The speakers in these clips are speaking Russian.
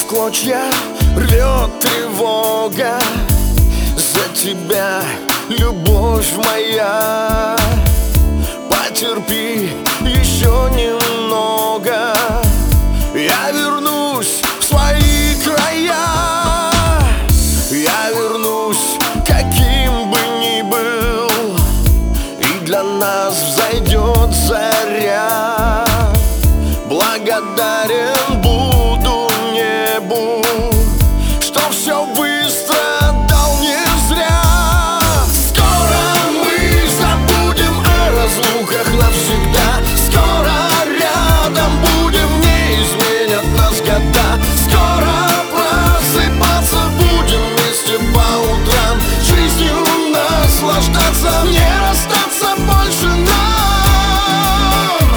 в клочья рвет тревога. За тебя, любовь моя, потерпи еще немного. Я вернусь в свои края. Я вернусь, каким бы ни был, и для нас взойдет заря. Благодарен буду небу, что все быстро дал не зря. Скоро мы забудем о разлуках навсегда. Скоро рядом будем, не изменят нас года. Скоро просыпаться будем вместе по утрам, жизнью наслаждаться, не расстаться больше нам.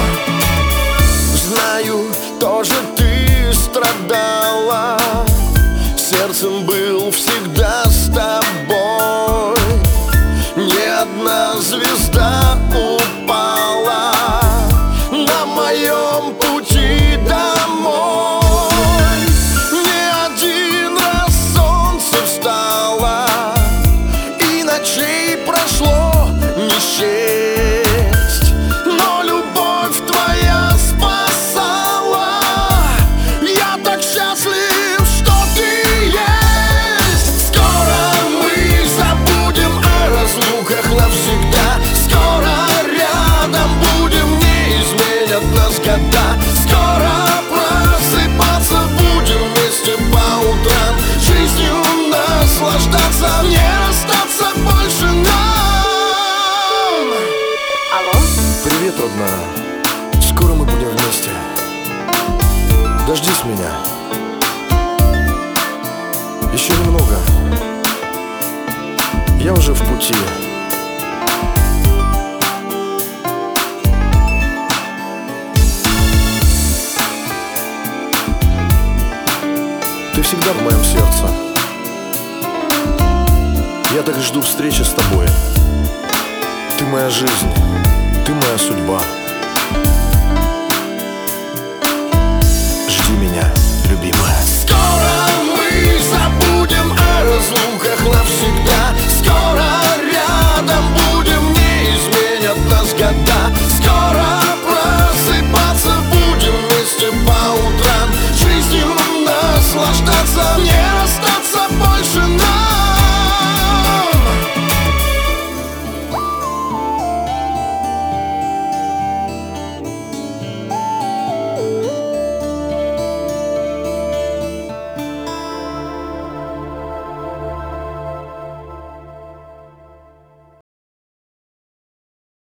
Знаю, тоже ты страдала, сердцем был всегда с тобой. Ни одна звезда упала на моем пути домой. Не один раз солнце встало, и ночей прошло не счесть, но любовь твоя спасала. Я так счастлив, что ты есть. Скоро мы забудем о разлуках навсегда. Скоро рядом будем, не изменят нас года. Скоро просыпаться будем вместе по утрам, жизнью наслаждаться, не расстаться больше нам. Алло? Привет, родная. Скоро мы будем вместе. Дождись меня. Еще немного. Я уже в пути. Ты всегда в моем сердце. Я так жду встречи с тобой. Ты моя жизнь, ты моя судьба.